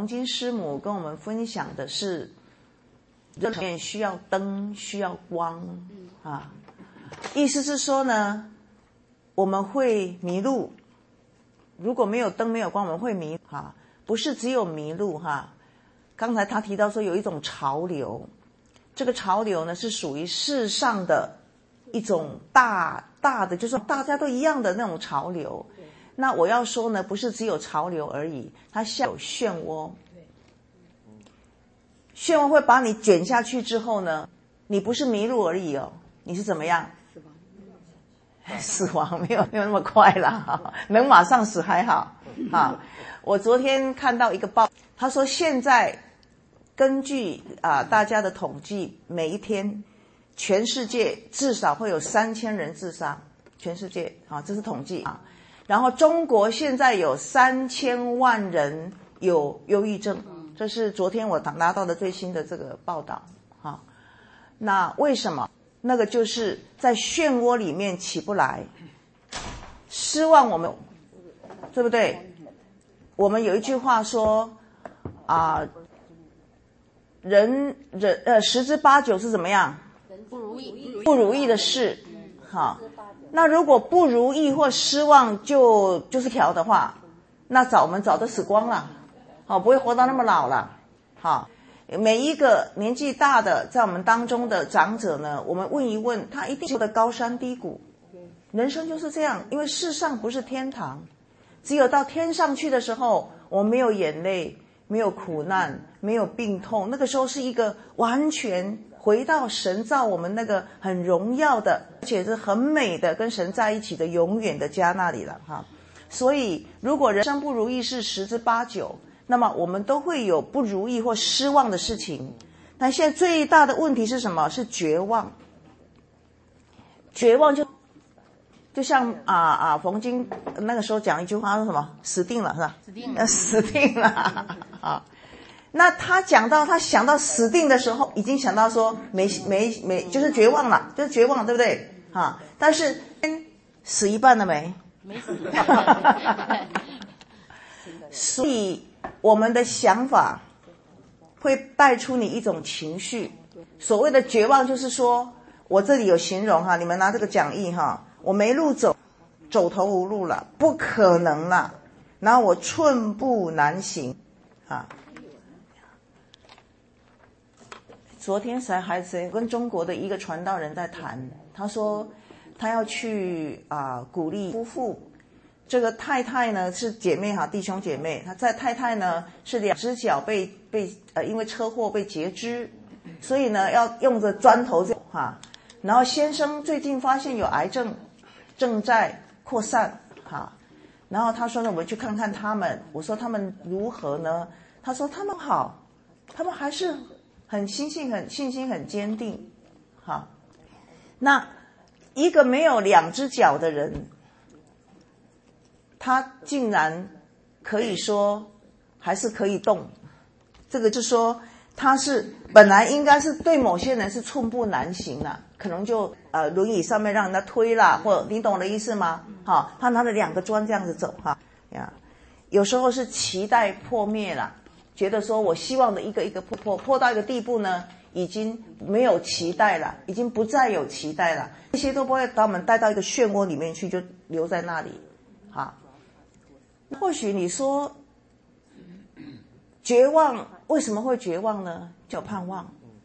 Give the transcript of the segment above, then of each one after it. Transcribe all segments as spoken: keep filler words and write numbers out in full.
黄金师母跟我们分享的是，人里面需要灯，需要光啊。意思是说呢，我们会迷路，如果没有灯没有光，我们会迷哈，不是只有迷路哈。刚才他提到说有一种潮流，这个潮流呢是属于世上的一种大大的，就是大家都一样的那种潮流。那我要说呢，不是只有潮流而已，它像有漩涡，漩涡会把你卷下去之后呢，你不是迷路而已哦，你是怎么样？死亡没有没有那么快啦，能马上死还好啊。我昨天看到一个报，他说现在根据啊大家的统计，每一天全世界至少会有三千人自杀，全世界啊，这是统计啊。然后中国现在有三千万人有忧郁症，这是昨天我拿到的最新的这个报道啊。那为什么？那个就是在漩涡里面起不来，失望我们，对不对？我们有一句话说啊，人人呃十之八九是怎么样？ 不如意， 不如意的事，好。那如果不如意或失望就就是条的话，那早我们早就死光了，好，不会活到那么老了，好。每一个年纪大的在我们当中的长者呢，我们问一问他，一定有的高山低谷，人生就是这样。因为世上不是天堂，只有到天上去的时候，我们没有眼泪，没有苦难，没有病痛，那个时候是一个完全回到神造我们那个很荣耀的，而且是很美的跟神在一起的永远的家那里了哈。所以如果人生不如意是十之八九，那么我们都会有不如意或失望的事情。但现在最大的问题是什么？是绝望。绝望就就像啊啊冯金那个时候讲一句话说什么？死定了是吧？ 死定了， 死定了啊！那他讲到他想到死定的时候，已经想到说没没没，就是绝望了，就是绝望，对不对？啊！但是死一半了没？ 没死。 所以我们的想法会带出你一种情绪。所谓的绝望就是说，我这里有形容哈，你们拿这个讲义哈，我没路走，走投无路了，不可能了，然后我寸步难行啊。昨天才还谁跟中国的一个传道人在谈，他说他要去啊、呃、鼓励夫妇。这个太太呢是姐妹哈，弟兄姐妹，她在太太呢是两只脚被被呃因为车祸被截肢，所以呢要用着砖头这哈。然后先生最近发现有癌症正在扩散哈，然后他说呢我们去看看他们，我说他们如何呢？他说他们好，他们还是很信心很信心很坚定哈。那一个没有两只脚的人，他竟然可以说还是可以动，这个就说他是本来应该是对某些人是寸步难行了，可能就呃轮椅上面让人家推啦，或你懂我的意思吗？好，他拿了两个砖这样子走哈呀，有时候是期待破灭了，觉得说我希望的一个一个破破破到一个地步呢，已经没有期待了，已经不再有期待了，这些都不会把我们带到一个漩涡里面去，就留在那里，好。或许你说绝望为什么会绝望呢？叫盼望。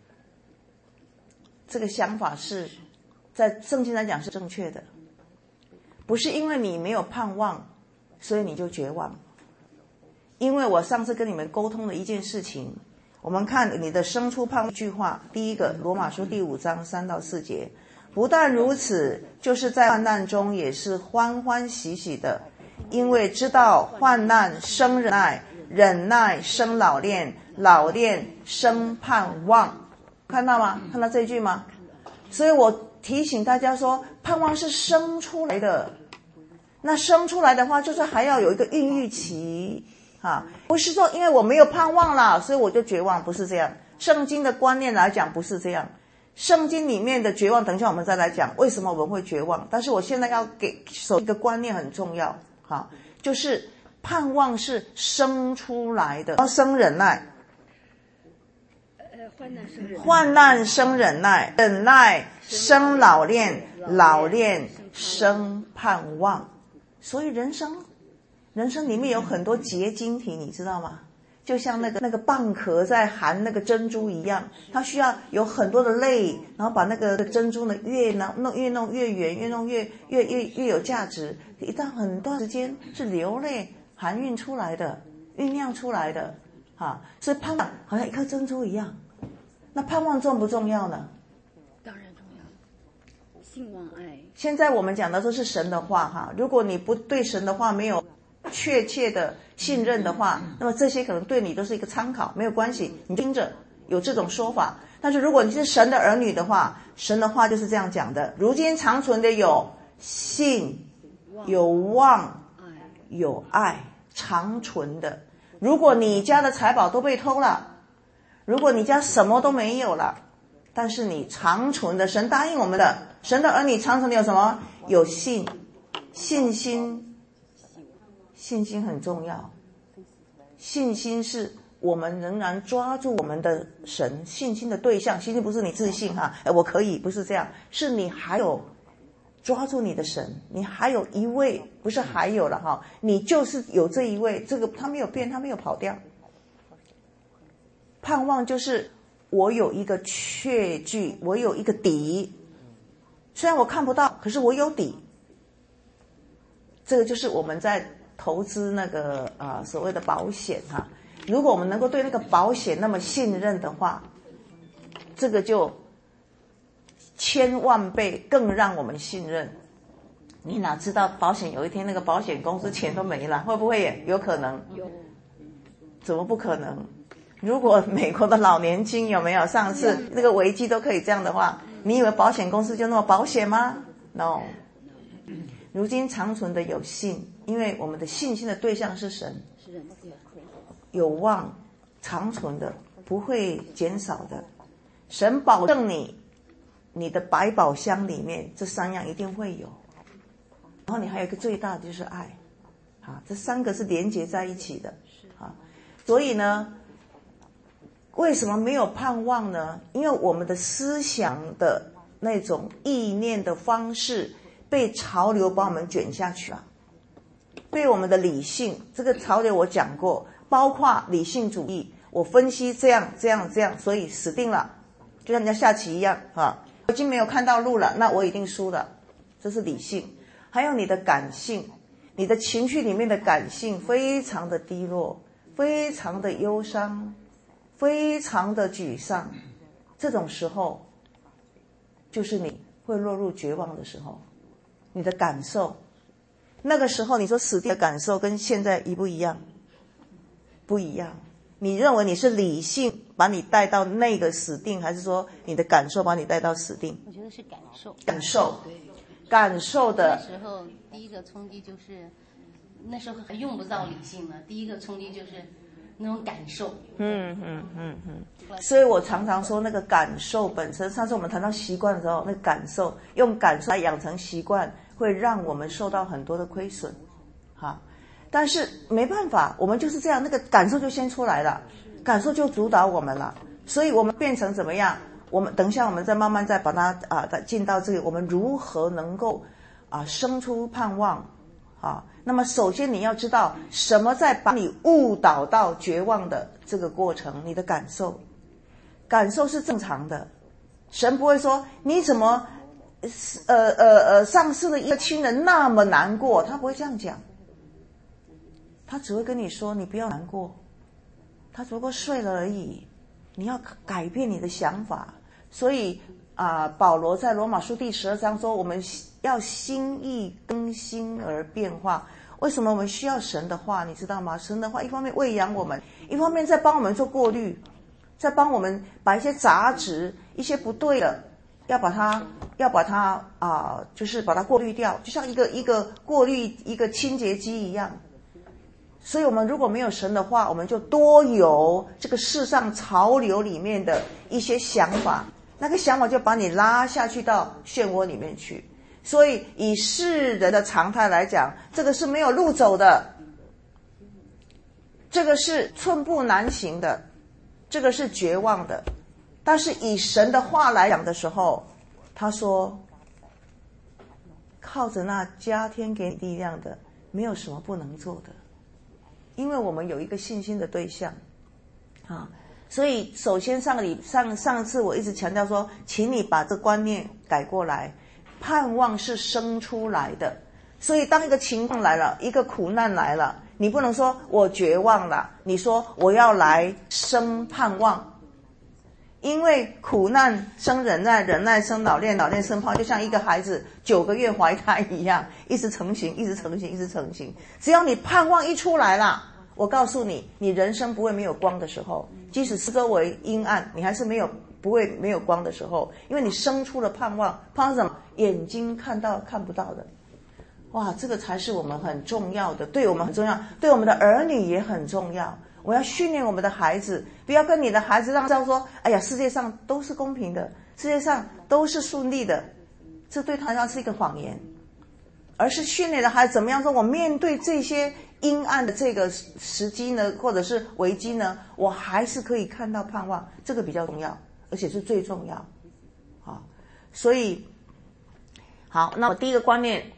这个想法是在圣经来讲是正确的，不是因为你没有盼望所以你就绝望。因为我上次跟你们沟通的一件事情，我们看你的生出盼望一句话，第一个罗马书第五章三到四节，不但如此，就是在患难中也是欢欢喜喜的，因为知道患难生忍耐，忍耐生老练，老练生盼望。看到吗？看到这一句吗？所以我提醒大家说，盼望是生出来的。那生出来的话，就是还要有一个孕育期啊，不是说因为我没有盼望了，所以我就绝望，不是这样。圣经的观念来讲不是这样。圣经里面的绝望，等一下我们再来讲为什么我们会绝望。但是我现在要给手一个观念很重要，好，就是盼望是生出来的，要生忍耐。 患难生忍耐， 患难生忍耐，忍耐生老练，老练生盼望。所以人生，人生里面有很多结晶体，你知道吗？就像那个那个蚌壳在含那个珍珠一样，它需要有很多的泪，然后把那个珍珠呢越弄越弄越圆，越弄越越越越有价值。一段很段时间是流泪含蕴出来的，酝酿出来的，哈。所以盼望好像一颗珍珠一样。那盼望重不重要呢？ 当然重要。信望爱。 现在我们讲的都是神的话哈，如果你不对神的话没有确切的信任的话，那么这些可能对你都是一个参考，没有关系，你听着有这种说法。但是如果你是神的儿女的话，神的话就是这样讲的：如今长存的有信、有望、有爱，长存的。如果你家的财宝都被偷了，如果你家什么都没有了，但是你长存的，神答应我们的，神的儿女长存的有什么？有信、信心。信心很重要，信心是我们仍然抓住我们的神，信心的对象。信心不是你自信哈，哎，我可以，不是这样，是你还有抓住你的神，你还有一位，不是还有了哈，你就是有这一位，这个他没有变，他没有跑掉。盼望就是我有一个确据，我有一个底，虽然我看不到，可是我有底。这个就是我们在投资那个啊、呃、所谓的保险哈，如果我们能够对那个保险那么信任的话，这个就千万倍更让我们信任。你哪知道保险有一天那个保险公司钱都没了，会不会也有可能？ 有， 怎么不可能？如果美国的老年金有没有上次那个危机都可以这样的话，你以为保险公司就那么保险吗？ No。如今长存的有信，因为我们的信心的对象是神，有望长存的不会减少的，神保证你你的百宝箱里面这三样一定会有，然后你还有一个最大的就是爱，啊，这三个是连结在一起的，啊，所以呢，为什么没有盼望呢？因为我们的思想的那种意念的方式被潮流把我们卷下去了，被我们的理性，这个潮流我讲过，包括理性主义，我分析这样这样这样，所以死定了，就像人家下棋一样啊，我已经没有看到路了，那我一定输了，这是理性。还有你的感性，你的情绪里面的感性非常的低落，非常的忧伤，非常的沮丧，这种时候就是你会落入绝望的时候。你的感受，那个时候你说死定的感受跟现在一不一样？不一样。你认为你是理性把你带到那个死定，还是说你的感受把你带到死定？ 我觉得是感受。 感受，感受的。 那时候第一个冲击就是，那时候还用不到理性呢，第一个冲击就是那种感受。 嗯嗯嗯嗯。所以我常常说那个感受本身，上次我们谈到习惯的时候，那个感受用感受来养成习惯，会让我们受到很多的亏损，哈。但是没办法，我们就是这样，那个感受就先出来了，感受就主导我们了，所以我们变成怎么样？我们等一下，我们再慢慢再把它啊，再进到这个，我们如何能够啊生出盼望啊？那么首先你要知道什么在把你误导到绝望的这个过程，你的感受。感受是正常的，神不会说你怎么呃呃呃丧失了一个亲人那么难过，他不会这样讲，他只会跟你说你不要难过，他只不过睡了而已，你要改变你的想法。所以啊、呃，保罗在罗马书第十二章说我们要心意更新而变化。为什么我们需要神的话？你知道吗？神的话一方面喂养我们，一方面在帮我们做过滤，在帮我们把一些杂质、一些不对的，要把它，要把它啊、呃，就是把它过滤掉，就像一个一个过滤一个清洁剂一样。所以，我们如果没有神的话，我们就多有这个世上潮流里面的一些想法，那个想法就把你拉下去到漩涡里面去。所以，以世人的常态来讲，这个是没有路走的。 这个是寸步难行的，这个是绝望的。但是以神的话来讲的时候，他说靠着那加添给你力量的，没有什么不能做的。因为我们有一个信心的对象啊，所以首先上个礼上上次我一直强调说，请你把这观念改过来，盼望是生出来的。所以当一个情况来了，一个苦难来了，你不能说我绝望了，你说我要来生盼望。因为苦难生忍耐，忍耐生老练，老练生盼望，就像一个孩子九个月怀胎一样，一直成型，一直成型，一直成型。只要你盼望一出来了，我告诉你，你人生不会没有光的时候，即使四周围阴暗，你还是没有不会没有光的时候，因为你生出了盼望。盼望什么？眼睛看到看不到的。哇，这个才是我们很重要的，对我们很重要，对我们的儿女也很重要。我要训练我们的孩子，不要跟你的孩子让他说，哎呀，世界上都是公平的，世界上都是顺利的，这对他来说是一个谎言。而是训练的孩子怎么样说，我面对这些阴暗的这个时机呢，或者是危机呢，我还是可以看到盼望，这个比较重要，而且是最重要。好，所以好，那我第一个观念，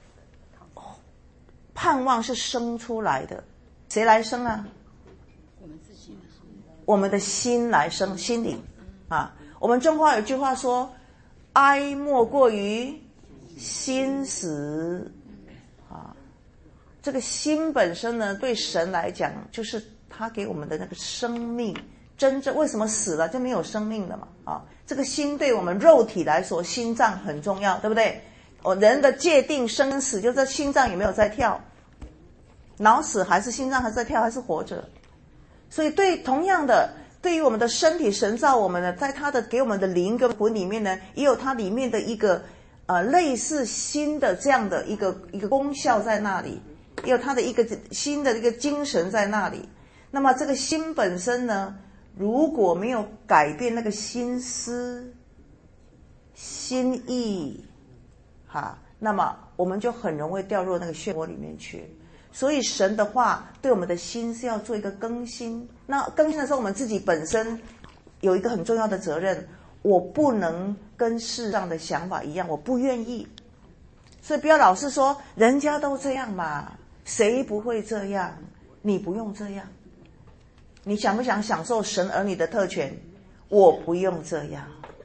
盼望是生出来的，谁来生啊？我们的心来生，心里啊。我们中华有句话说，哀莫过于心死啊。这个心本身呢，对神来讲，就是他给我们的那个生命。真正为什么死了就没有生命了嘛？啊，这个心对我们肉体来说，心脏很重要，对不对？我人的界定生死，就是心脏有没有在跳，脑死还是心脏还是在跳，还是活着。所以对同样的，对于我们的身体，神造我们的，在他的给我们的灵跟魂里面呢，也有它里面的一个呃类似心的这样的一个一个功效在那里，也有它的一个新的一个精神在那里。那么这个心本身呢，如果没有改变那个心思、心意，哈，那么我们就很容易掉入那个漩涡里面去。所以神的话对我们的心是要做一个更新。那更新的时候，我们自己本身有一个很重要的责任，我不能跟世上的想法一样，我不愿意。所以不要老是说人家都这样嘛，谁不会这样？你不用这样。你想不想享受神儿女的特权？我不用这样。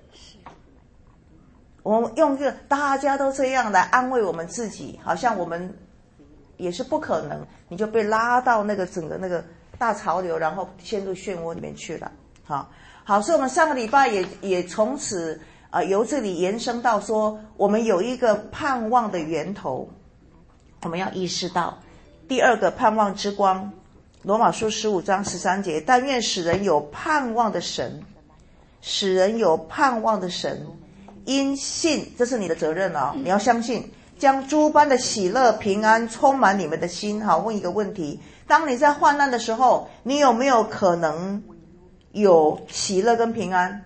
我们用这个大家都这样来安慰我们自己，好像我们也是不可能，你就被拉到那个整个那个大潮流，然后陷入漩涡里面去了。好，好，所以我们上个礼拜也也从此啊、呃、由这里延伸到说，我们有一个盼望的源头，我们要意识到第二个盼望之光，罗马书十五章十三节，但愿使人有盼望的神，使人有盼望的神，因信，这是你的责任哦，你要相信。将诸般的喜乐平安充满你们的心。好，问一个问题，当你在患难的时候，你有没有可能有喜乐跟平安？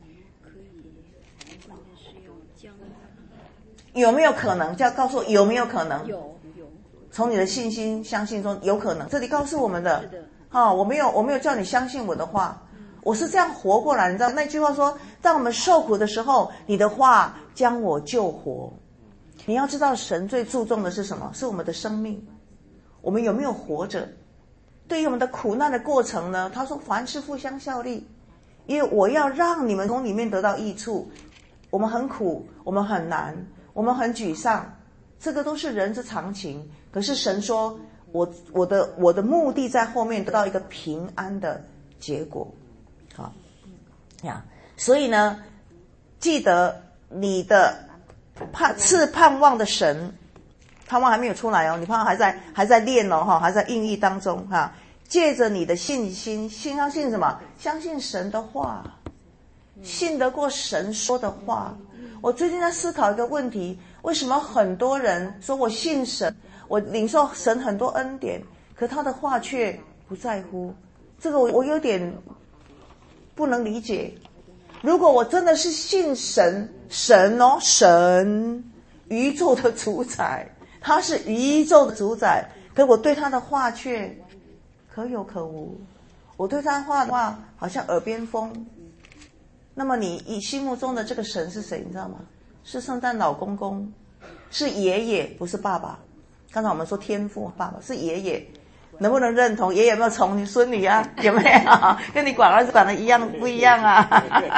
有没有可能？就要告诉我有没有可能？ 有有。 从你的信心相信中有可能，这里告诉我们的。哦，我没有我没有叫你相信我的话，我是这样活过来。你知道那句话说，当我们受苦的时候，你的话将我救活。你要知道神最注重的是什么？是我们的生命，我们有没有活着。对于我们的苦难的过程呢，他说凡事互相效力，因为我要让你们从里面得到益处。我们很苦，我们很难，我们很沮丧，这个都是人之常情。可是神说我我的我的目的在后面得到一个平安的结果。好呀，所以呢，记得你的盼赐盼望的神，盼望还没有出来哦，你盼望还在还在练哦，哈，还在孕育当中哈。借着你的信心，信相信什么？相信神的话，信得过神说的话。我最近在思考一个问题，为什么很多人说我信神，我领受神很多恩典，可他的话却不在乎？这个我我有点不能理解。如果我真的是信神，神哦，神，宇宙的主宰，他是宇宙的主宰，可我对他的话却可有可无。我对他话的话好像耳边风。那么你以心目中的这个神是谁，你知道吗？是圣诞老公公，是爷爷，不是爸爸。刚才我们说天父爸爸是爷爷，能不能认同？爷爷有没有宠你孙女啊？有没有？跟你管儿子管的一样不一样啊？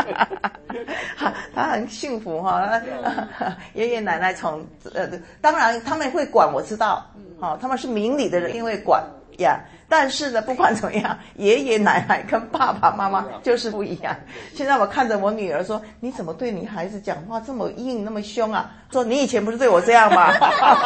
他很幸福哈、哦，爷爷奶奶宠，呃，当然他们会管，我知道，好、哦，他们是明理的人，一定会管呀。但是呢，不管怎么样，爷爷奶奶跟爸爸妈妈就是不一样。现在我看着我女儿说：“你怎么对你孩子讲话这么硬，那么凶啊？”说：“你以前不是对我这样吗？”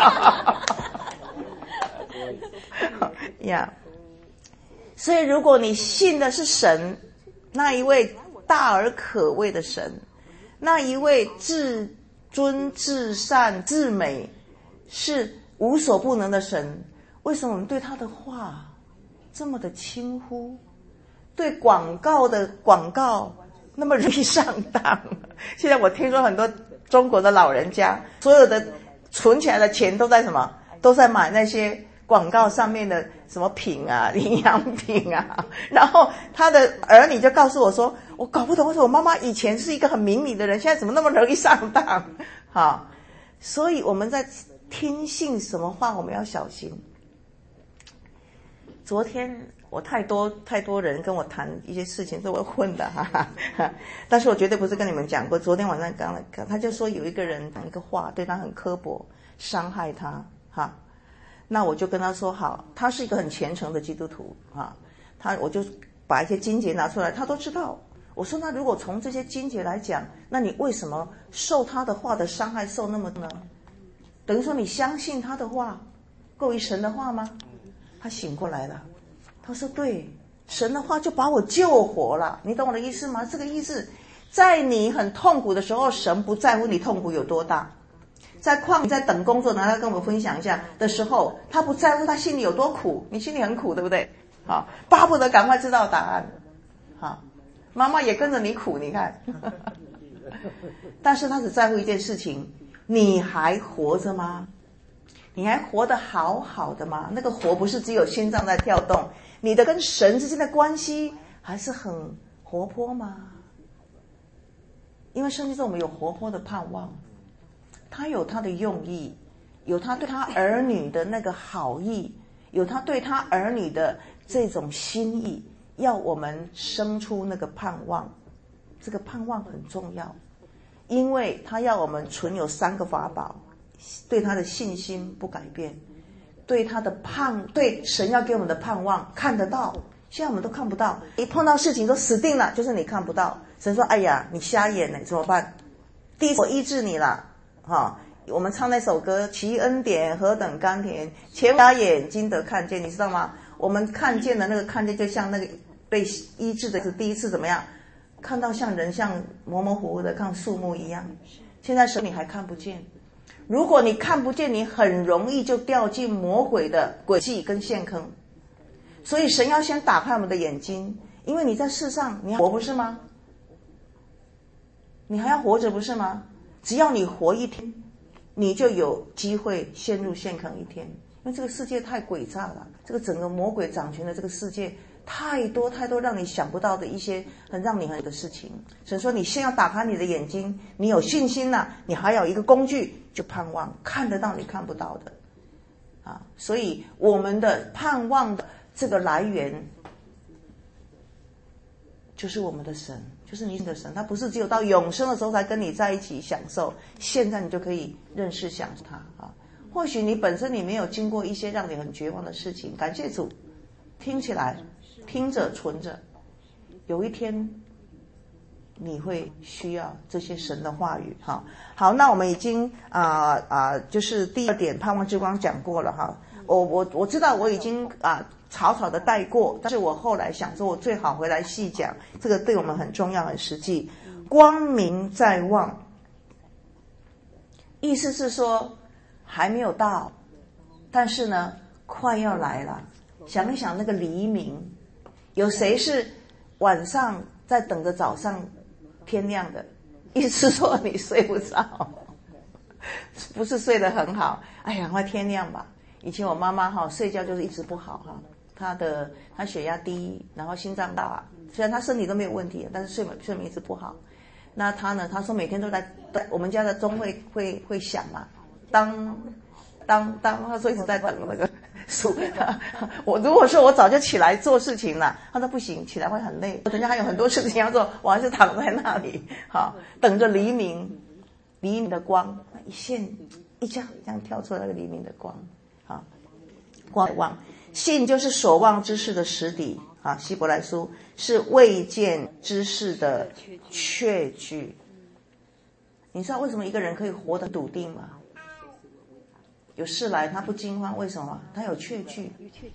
呀，所以如果你信的是神，那一位大而可畏的神，那一位至尊至善至美是无所不能的神，为什么我们对他的话这么的轻忽，对广告的广告那么容易上当？现在我听说很多中国的老人家所有的存起来的钱都在什么，都在买那些广告上面的什么品啊，营养品啊。然后他的儿女就告诉我说，我搞不懂为什么我妈妈以前是一个很明理的人，现在怎么那么容易上当。好，所以我们在听信什么话我们要小心。昨天我太多太多人跟我谈一些事情，是我混的哈哈哈，但是我绝对不是跟你们讲过。昨天晚上刚刚他就说有一个人讲一个话对他很刻薄，伤害他哈。那我就跟他说好，他是一个很虔诚的基督徒啊，他我就把一些经节拿出来，他都知道。我说那如果从这些经节来讲，那你为什么受他的话的伤害受那么呢？等于说你相信他的话够于神的话吗？他醒过来了，他说对，神的话就把我救活了，你懂我的意思吗？这个意思，在你很痛苦的时候，神不在乎你痛苦有多大。在矿你在等工作，拿来跟我们分享一下的时候，他不在乎他心里有多苦，你心里很苦对不对？好，巴不得赶快知道答案。好，妈妈也跟着你苦，你看。但是他只在乎一件事情，你还活着吗？你还活得好好的吗？那个活不是只有心脏在跳动，你的跟神之间的关系还是很活泼吗？因为圣经中我们有活泼的盼望，他有他的用意，有他对他儿女的那个好意，有他对他儿女的这种心意，要我们生出那个盼望。这个盼望很重要，因为他要我们存有三个法宝，对他的信心不改变，对他的盼，对神要给我们的盼望看得到，现在我们都看不到，一碰到事情都死定了，就是你看不到。神说哎呀你瞎眼了怎么办？第一我医治你了、哦、我们唱那首歌，其恩典何等甘甜，且把眼睛得看见，你知道吗？我们看见的那个看见就像那个被医治的是第一次怎么样，看到像人像模模糊糊的看树木一样。现在神你还看不见，如果你看不见，你很容易就掉进魔鬼的诡计跟陷坑。所以神要先打开我们的眼睛，因为你在世上你还活不是吗？你还要活着不是吗？只要你活一天，你就有机会陷入陷坑一天。因为这个世界太诡诈了，这个整个魔鬼掌权的这个世界太多太多让你想不到的一些很让你很的事情。神说你先要打开你的眼睛，你有信心了、啊，你还有一个工具，就盼望看得到你看不到的啊。所以我们的盼望的这个来源就是我们的神，就是你的神。他不是只有到永生的时候才跟你在一起享受，现在你就可以认识享受他啊。或许你本身你没有经过一些让你很绝望的事情，感谢主，听起来听着存着，有一天你会需要这些神的话语。好，好，那我们已经啊啊、呃呃，就是第二点盼望之光讲过了哈。我我我知道我已经啊、呃、草草的带过，但是我后来想说，我最好回来细讲，这个对我们很重要很实际。光明在望，意思是说还没有到，但是呢快要来了。想一想那个黎明，有谁是晚上在等着早上天亮的？意思是说你睡不着，不是睡得很好，哎呀快天亮吧。以前我妈妈哈睡觉就是一直不好哈， 他的他血压低，然后心脏大，虽然他身体都没有问题，但是睡眠睡眠一直不好。那他呢？他说每天都在我们家的钟会会会响嘛，当当当，他说一直在等那个数。我如果说我早就起来做事情了，他说不行，起来会很累，人家还有很多事情要做，我还是躺在那里，好等着黎明，黎明的光一线一这样这样跳出来那个黎明的光，好光望。信就是所望之事的实底啊，希伯来书是未见之事的确据。你知道为什么一个人可以活得笃定吗？有事来他不惊慌，为什么？他有确据。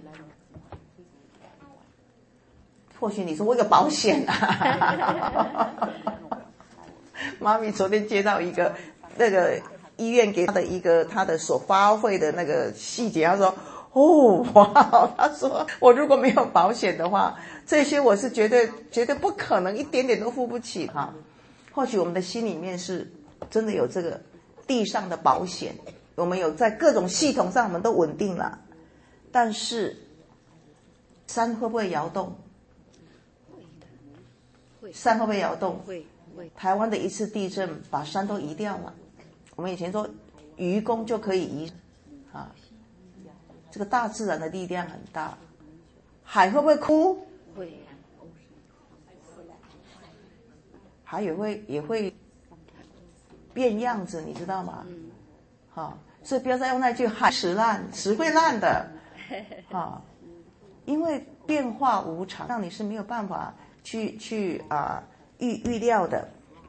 或许你说我有保险啊。妈咪昨天接到一个那个医院给他的一个他的所花费的那个细节，他说哦，哇！他说我如果没有保险的话，这些我是绝对绝对不可能，一点点都付不起哈。或许我们的心里面是真的有这个地上的保险，我们有在各种系统上我们都稳定了，但是山会不会摇动？山会不会摇动？ 会会。 台湾的一次地震把山都移掉了。我们以前说愚公就可以移啊。这个大自然的力量很大，海会不会哭？ 会， 海也会也会变样子，你知道吗？嗯，好，所以不要再用那句海石烂，石会烂的，啊，因为变化无常，让你是没有办法去去啊预预料的。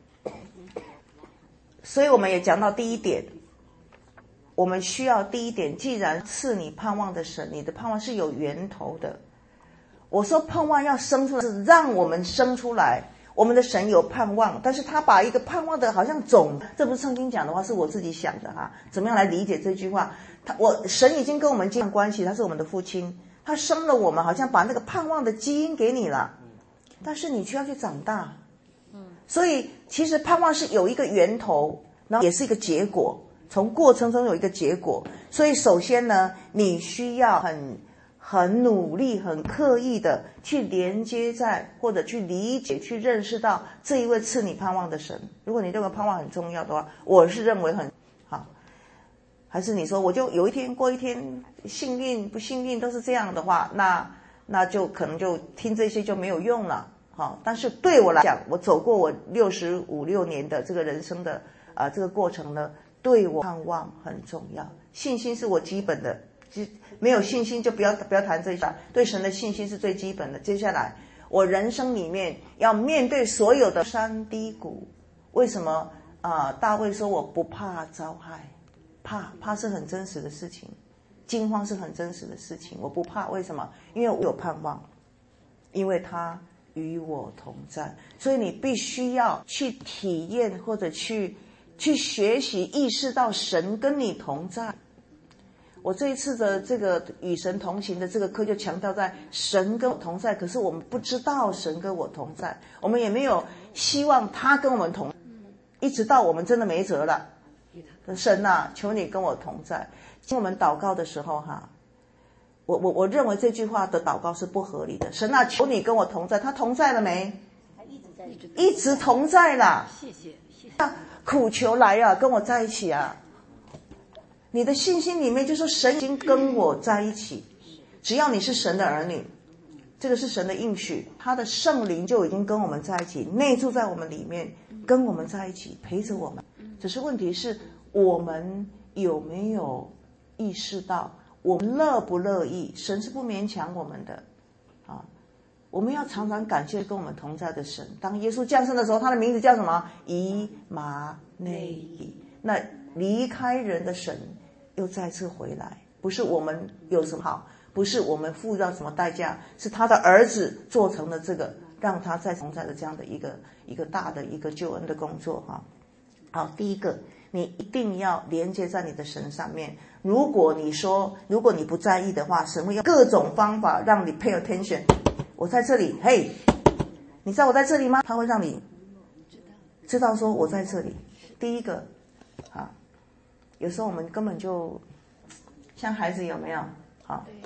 所以我们也讲到第一点。我们需要第一点，既然赐你盼望的神，你的盼望是有源头的。我说盼望要生出来，是让我们生出来。我们的神有盼望，但是他把一个盼望的好像种，这不是圣经讲的话，是我自己想的哈。怎么样来理解这句话？他我神已经跟我们建立关系，他是我们的父亲，他生了我们，好像把那个盼望的基因给你了，但是你需要去长大。所以其实盼望是有一个源头，然后也是一个结果。从过程中有一个结果，所以首先呢，你需要很很努力、很刻意的去连接在，或者去理解、去认识到这一位赐你盼望的神。如果你认为盼望很重要的话，我是认为很好。还是你说我就有一天过一天，幸运不幸运都是这样的话，那那就可能就听这些就没有用了。好，但是对我来讲，我走过我六十五六年的这个人生的啊、呃、这个过程呢。对我盼望很重要，信心是我基本的，没有信心就不要不要谈这一下。对神的信心是最基本的。接下来，我人生里面要面对所有的山低谷。为什么啊、呃？大卫说我不怕遭害，怕怕是很真实的事情，惊慌是很真实的事情。我不怕，为什么？因为我有盼望，因为他与我同在。所以你必须要去体验或者去。去学习意识到神跟你同在。我这一次的这个与神同行的这个课就强调在神跟我同在，可是我们不知道神跟我同在，我们也没有希望他跟我们同，一直到我们真的没辙了，神啊，求你跟我同在。当我们祷告的时候哈，我我我认为这句话的祷告是不合理的。神啊，求你跟我同在，他同在了没？ 他一直在， 一直同在啦。 谢谢谢谢。 苦求来啊，跟我在一起啊！你的信心里面就说神已经跟我在一起，只要你是神的儿女，这个是神的应许，他的圣灵就已经跟我们在一起，内住在我们里面，跟我们在一起，陪着我们。只是问题是我们有没有意识到，我们乐不乐意？神是不勉强我们的啊。我们要常常感谢跟我们同在的神。当耶稣降生的时候，他的名字叫什么？以马内利。那离开人的神又再次回来，不是我们有什么好，不是我们付到什么代价，是他的儿子做成了这个，让他再同在的这样的一个一个大的一个救恩的工作哈。好，第一个，你一定要连接在你的神上面。如果你说，如果你不在意的话，神会用各种方法让你 pay attention。我在这里，嘿，你知道我在这里吗？他会让你知道说我在这里。第一个，啊，有时候我们根本就像孩子有没有？好，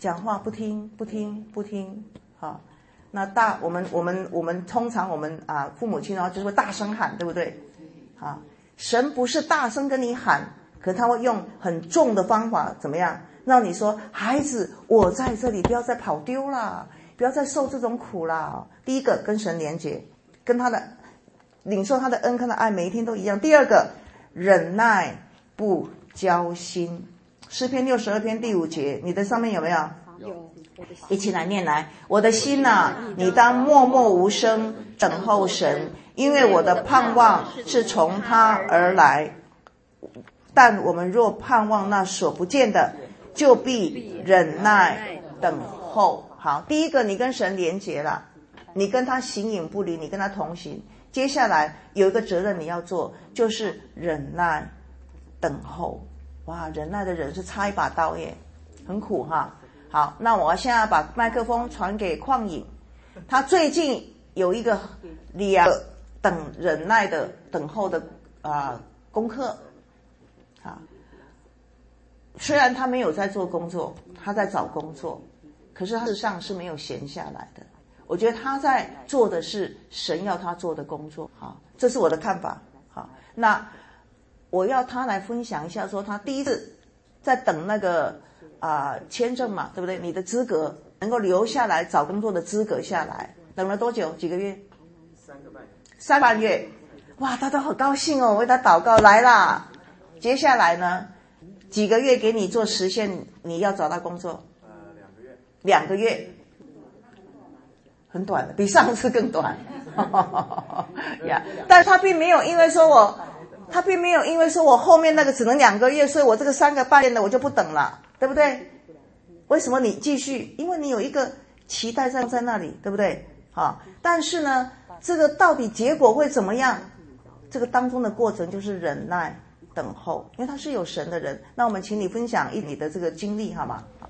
讲话不听不听不听，好，那大我们我们我们通常我们啊父母亲的话就是会大声喊，对不对？啊，神不是大声跟你喊，可他会用很重的方法怎么样让你说，孩子，我在这里，不要再跑丢了，不要再受这种苦了。第一个跟神连结，跟他的领受他的恩跟他的爱，每一天都一样。第二个忍耐不交心，诗篇六十二篇第五节，你的上面有没有？ 有， 一起来念来。我的心哪、啊，你当默默无声等候神，因为我的盼望是从他而来。但我们若盼望那所不见的，就必忍耐等候。好，第一个你跟神连结了，你跟他形影不离，你跟他同行。接下来有一个责任你要做，就是忍耐等候。哇，忍耐的人是插一把刀耶，很苦哈。好，那我现在把麦克风传给旷颖，他最近有一个两个等忍耐的等候的啊、呃、功课。啊，虽然他没有在做工作，他在找工作，可是他事实上是没有闲下来的。我觉得他在做的是神要他做的工作。好，这是我的看法。好，那我要他来分享一下，说他第一次在等那个啊、呃、签证嘛，对不对？你的资格能够留下来找工作的资格下来，等了多久？几个月？三个半月。三个半月，哇，他都很高兴哦，我为他祷告来啦。接下来呢？几个月给你做实现？你要找到工作？呃，两个月。两个月，很短的，比上次更短。呀，但是他并没有因为说我，他并没有因为说我后面那个只能两个月，所以我这个三个半月的我就不等了，对不对？为什么你继续？因为你有一个期待在在那里，对不对？好，但是呢，这个到底结果会怎么样？这个当中的过程就是忍耐。等候，因为他是有神的人。那我们请你分享一你的这个经历好吗？好，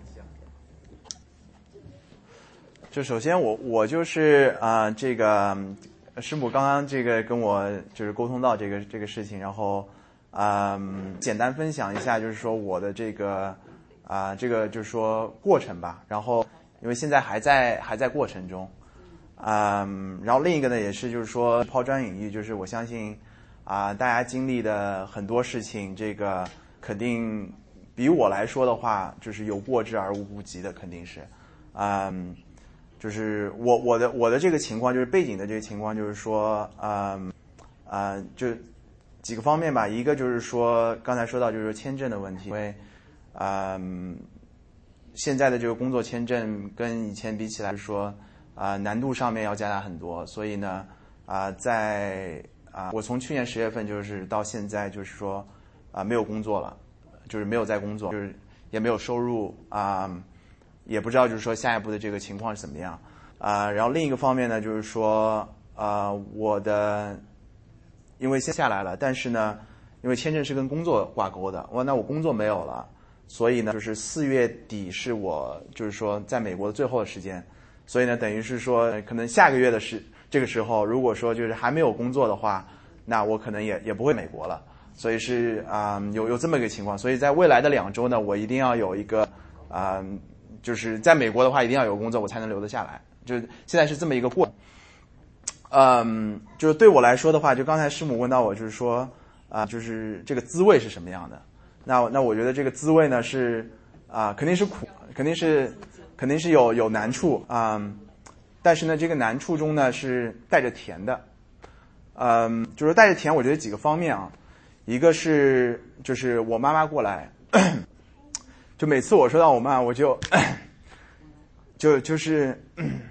就首先我我就是啊、呃，这个师母刚刚这个跟我就是沟通到这个这个事情，然后嗯、呃，简单分享一下，就是说我的这个啊、呃、这个就是说过程吧。然后因为现在还在还在过程中，嗯，然后另一个呢也是就是说抛砖引玉，就是我相信。啊、呃，大家经历的很多事情，这个肯定比我来说的话，就是有过之而无不及的，肯定是，嗯，就是我我的我的这个情况，就是背景的这个情况，就是说，嗯，呃，就几个方面吧。一个就是说，刚才说到就是签证的问题，因为，嗯，现在的这个工作签证跟以前比起来，说啊、呃、难度上面要加大很多，所以呢，啊、呃、在。啊，我从去年十月份就是到现在，就是说，啊，没有工作了，就是没有在工作，就是也没有收入啊，也不知道就是说下一步的这个情况是怎么样啊。然后另一个方面呢，就是说，啊，我的因为先下来了，但是呢，因为签证是跟工作挂钩的，哇，那我工作没有了，所以呢，就是四月底是我就是说在美国的最后的时间，所以呢，等于是说可能下个月的时。这个时候，如果说就是还没有工作的话，那我可能也也不会美国了。所以是啊、嗯，有有这么一个情况。所以在未来的两周呢，我一定要有一个啊、嗯，就是在美国的话，一定要有工作，我才能留得下来。就是现在是这么一个过程。嗯，就是对我来说的话，就刚才师母问到我，就是说啊、呃，就是这个滋味是什么样的？那那我觉得这个滋味呢是啊、呃，肯定是苦，肯定是肯定是有有难处啊。嗯但是呢，这个难处中呢是带着甜的，嗯，就是带着甜，我觉得几个方面啊，一个是就是我妈妈过来，就每次我说到我妈，我就就就是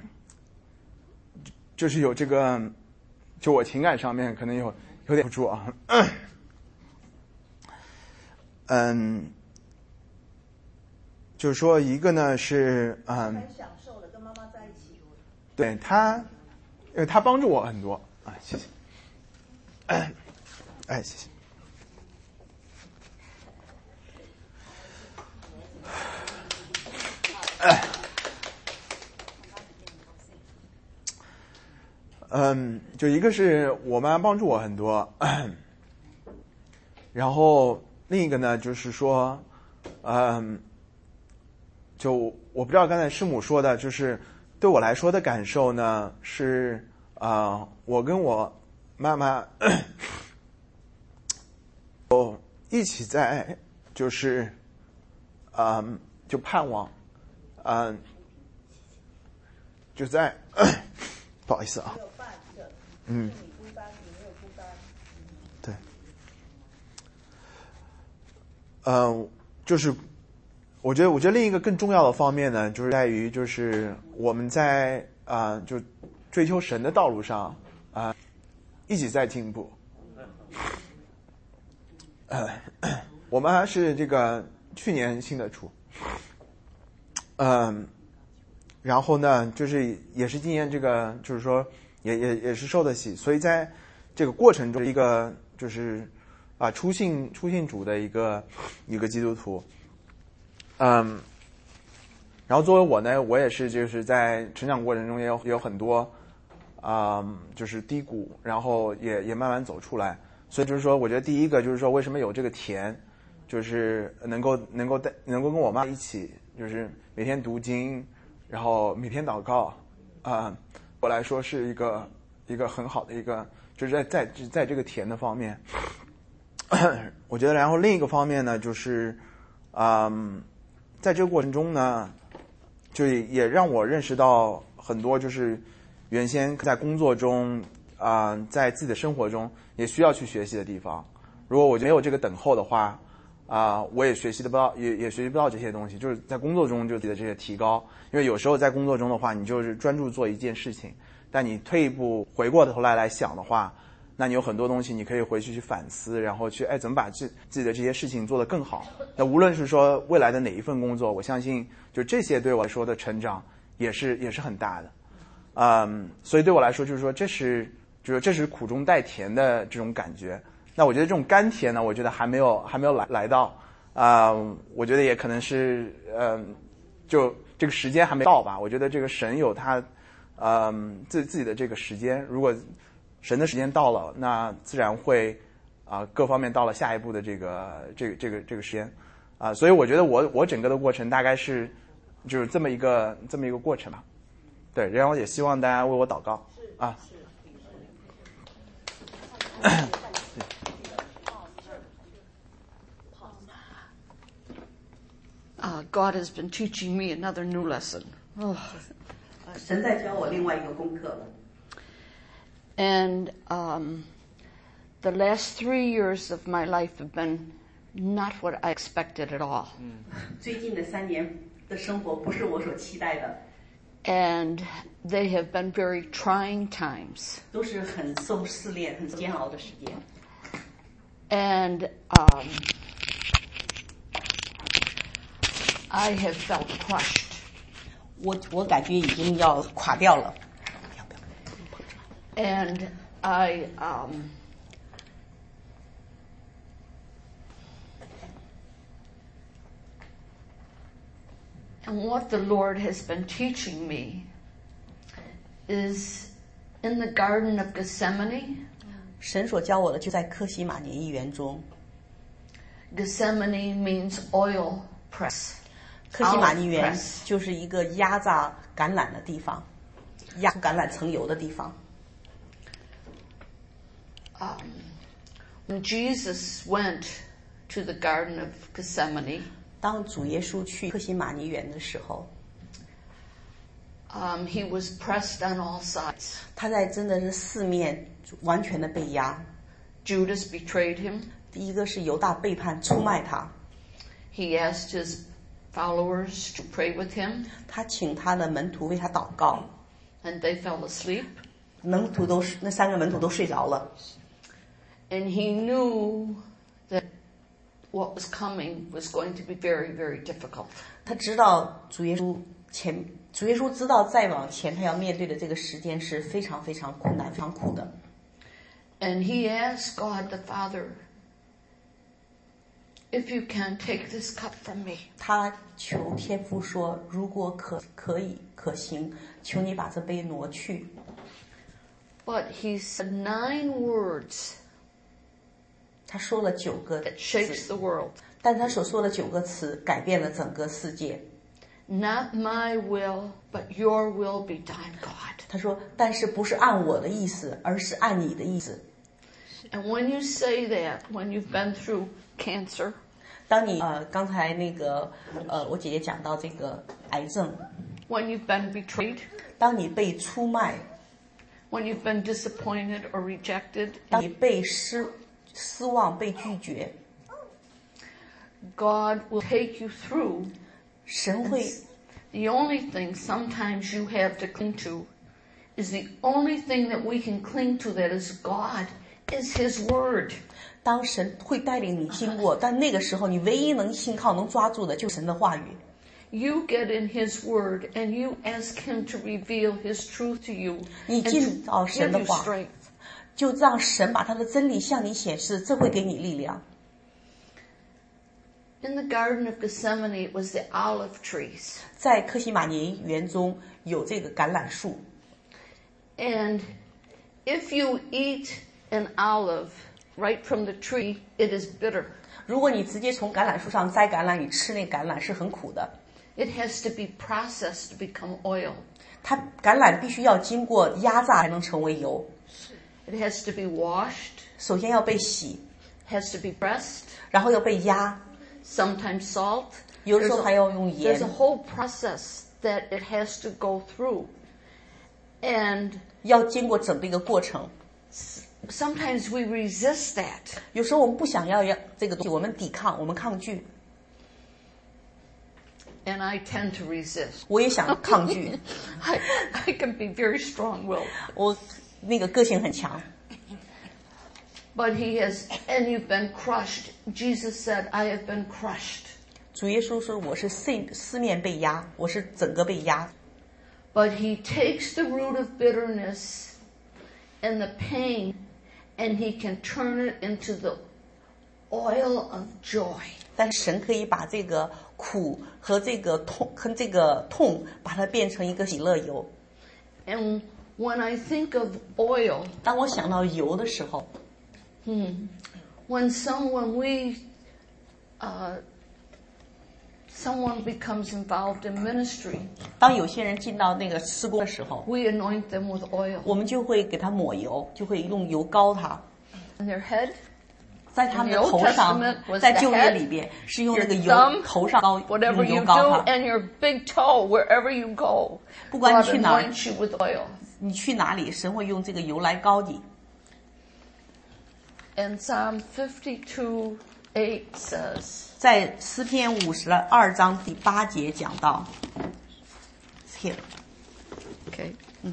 就是有这个，就我情感上面可能有有点不住啊，嗯，就是说一个呢是嗯。对他，因为他帮助我很多啊，谢谢。哎，哎，谢谢。哎，嗯，就一个是我妈帮助我很多，然后另一个呢就是说，嗯， 就我不知道刚才师母说的，就是对我来说的感受呢，是啊、呃，我跟我妈妈我一起在就是啊、呃，就盼望啊、呃，就在不好意思啊，嗯，对，嗯、呃，就是。我觉得，我觉得另一个更重要的方面呢，就是在于，就是我们在啊、呃，就追求神的道路上啊、呃，一直在进步。呃，我们还是这个去年信的主，嗯、呃，然后呢，就是也是今年这个，就是说也也也是受的洗，所以在这个过程中，一个就是啊初信初信主的一个一个基督徒。嗯，然后作为我呢，我也是就是在成长过程中也有也有很多，啊、嗯，就是低谷，然后也也慢慢走出来。所以就是说，我觉得第一个就是说，为什么有这个田，就是能够能够带能够跟我妈一起，就是每天读经，然后每天祷告，啊、嗯，我来说是一个一个很好的一个，就是在在在这个田的方面，我觉得，然后另一个方面呢，就是，嗯。在这个过程中呢，就也让我认识到很多，就是原先在工作中啊、呃，在自己的生活中也需要去学习的地方。如果我没有这个等候的话，啊、呃，我也学习的不到，也也学习不到这些东西。就是在工作中就自己的这些提高，因为有时候在工作中的话，你就是专注做一件事情，但你退一步回过头来来想的话。那你有很多东西你可以回去去反思，然后去哎怎么把自自己的这些事情做得更好。那无论是说未来的哪一份工作，我相信就这些对我来说的成长也是也是很大的。嗯，所以对我来说就是说这是就是这是苦中带甜的这种感觉。那我觉得这种甘甜呢，我觉得还没有还没有来来到啊、呃，我觉得也可能是嗯、呃，就这个时间还没到吧。我觉得这个神有他嗯、呃、自自己的这个时间，如果神的时间到了，那自然会啊、呃、各方面到了下一步的这个这个这个这个时间啊、呃，所以我觉得我我整个的过程大概是就是这么一个这么一个过程吧。对，然后也希望大家为我祷告啊。 Uh, God has been teaching me another new lesson. Oh. 神在教我另外一个功课了。 And um, the last three years of my life have been not what I expected at all. 最近的三年的生活不是我所期待的。 And they have been very trying times. 都是很受试炼、很煎熬的时间。 And um, I have felt crushed. 我我感觉已经要垮掉了。 And I um, and what the Lord has been teaching me is in the Garden of Gethsemane. 神所教我的就在客西马尼园中。 Gethsemane means oil press. 客西马尼园就是一个压榨橄榄的地方，压橄榄层油的地方。 Um, when Jesus went to the Garden of Gethsemane, 当主耶稣去客西马尼园的时候， um, he was pressed on all sides. 他在真的是四面完全的被压。 Judas betrayed him. 第一个是犹大背叛出卖他。 He asked his followers to pray with him. 他请他的门徒为他祷告。 And they fell asleep. 门徒都那三个门徒都睡着了。 And he knew that what was coming was going to be very, very difficult. 他知道主耶稣前，主耶稣知道再往前他要面对的这个时间是非常非常苦难、非常苦的。 And he asked God the Father, "If you can take this cup from me." 他求天父说：“如果可可以可行，求你把这杯挪去。” But he said nine words. 他说了九个 that shakes 字 the world. 但他所说的九个词改变了整个世界。 Not my will, but your will be done, God. 他说，但是不是按我的意思，而是按你的意思。 And when you say that, when you've been through cancer, 当你呃刚才那个呃我姐姐讲到这个癌症， when you've been betrayed, 当你被出卖， when you've been disappointed or rejected, 当你被失失望、被拒绝， God will take you through. 神会 The only thing sometimes you have to cling to is the only thing that we can cling to that is God, is His Word. 当神会带领你经过，但那个时候你唯一能信靠、能抓住的就是神的话语。 You get in His Word and you ask Him to reveal His truth to you 你 and 进 to 到神 give 的 you 话， strength. 就让神把他的真理向你显示，这会给你力量。 In the Garden of Gethsemane, it was the olive trees. 在克西马尼园中有这个橄榄树， And if you eat an olive right from the tree, it is bitter. 如果你直接从橄榄树上摘橄榄，你吃那橄榄是很苦的。 It has to be processed to become oil. 它橄榄必须要经过压榨才能成为油， It has to be washed, 首先要被洗， has to be pressed, 然后要被压， sometimes salt. 有的时 There's 候 a, 还要用 there's 盐 a， whole process that it has to go through. And 要经过整个一个过程。 sometimes we resist that. 有时候我们不想要要这个东西，我们抵抗，我们抗拒。 And I tend to resist. 我也想抗拒， I, I can be very strong-willed. 我那个个性很强。 But he has, and you've been crushed. Jesus said, I have been crushed. 主耶稣说我是四四面被压，我是整个被压。 But he takes the root of bitterness and the pain, and he can turn it into the oil of joy. 但是神可以把这个苦和这个痛和这个痛，把它变成一个喜乐油。 And when I think of oil, 当我想到油的时候， hmm, when someone we, uh, someone becomes involved in ministry, 当有些人进到那个施工的时候， we anoint them with oil 我们就会给他抹油，就会用油膏他， on their head, 在他们的 In the 头 Old 上 Testament was， 在 the 旧约 head, 里边是用 your 那个油 thumb, 头上膏， whatever 用 you 油 do, 膏他。 and your big toe, wherever you go, 不管 God 你去哪儿， anoints you with oil. 你去哪里，神会用这个油来膏你。 And Psalm fifty-two eight says, 在诗篇五十二章第八节讲到 ，here， okay.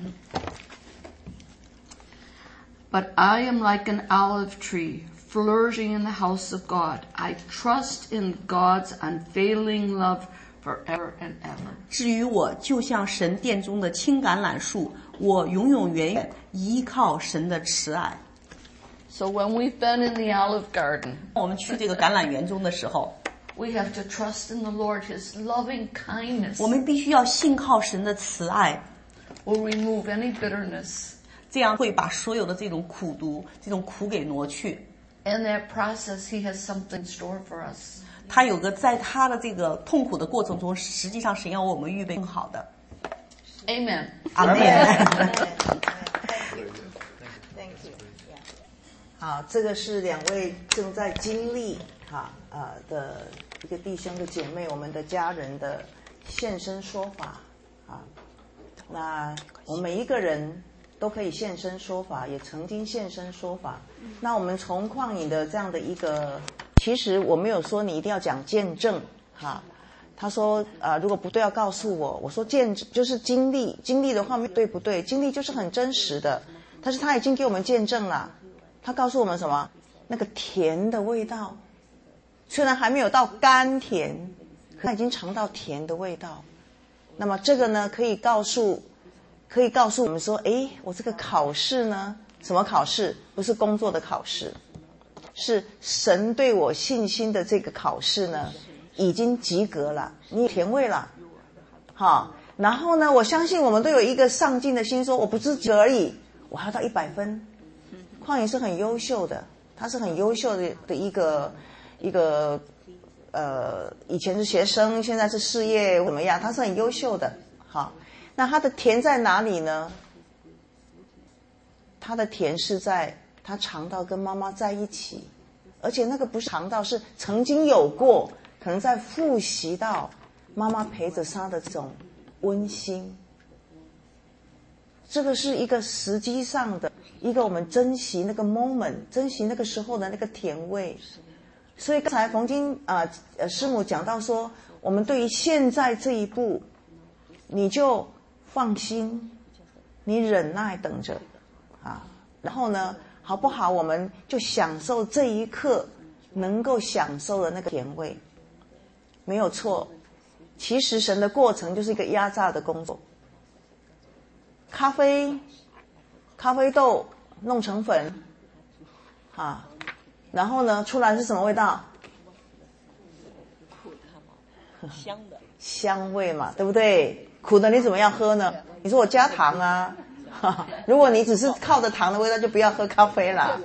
But I am like an olive tree flourishing in the house of God. I trust in God's unfailing love forever and ever. 至于我，就像神殿中的青橄榄树，我永永远远依靠神的慈爱。 So when we've been in the olive garden, 我们去这个橄榄园中的时候， we have to trust in the Lord. His loving kindness 我们必须要信靠神的慈爱， will remove any bitterness. 这样会把所有的这种苦毒、这种苦给挪去。 In that process, He has something in store for us. 他有个在他的这个痛苦的过程中，实际上神要为我们预备更好的。 Amen. 阿门。 好，这个是两位正在经历哈呃的一个弟兄的姐妹，我们的家人的现身说法啊。那我们每一个人都可以现身说法，也曾经现身说法。那我们从旷野的这样的一个，其实我没有说你一定要讲见证哈。他说啊、呃，如果不对要告诉我。我说见就是经历，经历的话对不对？经历就是很真实的，但是他已经给我们见证了。他告诉我们什么？那个甜的味道，虽然还没有到甘甜，可他已经尝到甜的味道。那么这个呢，可以告诉，可以告诉我们说，诶，我这个考试呢，什么考试？不是工作的考试，是神对我信心的这个考试呢，已经及格了，你有甜味了，好。然后呢，我相信我们都有一个上进的心，说我不是及格而已，我还要到一百分。旷野是很优秀的，他是很优秀的的一个一个呃以前是学生，现在是事业怎么样，他是很优秀的。好，那他的甜在哪里呢？他的甜是在他尝到跟妈妈在一起，而且那个不是尝到，是曾经有过，可能在复习到妈妈陪着他的这种温馨。这个是一个实际上的一个我们珍惜那个 moment， 珍惜那个时候的那个甜味。所以刚才冯金啊呃师母讲到说，我们对于现在这一步，你就放心，你忍耐等着啊，然后呢，好不好？我们就享受这一刻能够享受的那个甜味，没有错。其实神的过程就是一个压榨的工作。咖啡，咖啡豆弄成粉，啊，然后呢，出来是什么味道？ 苦的嘛，香的， 香味嘛，对不对？苦的你怎么样喝呢？你说我加糖啊，如果你只是靠着糖的味道，就不要喝咖啡啦。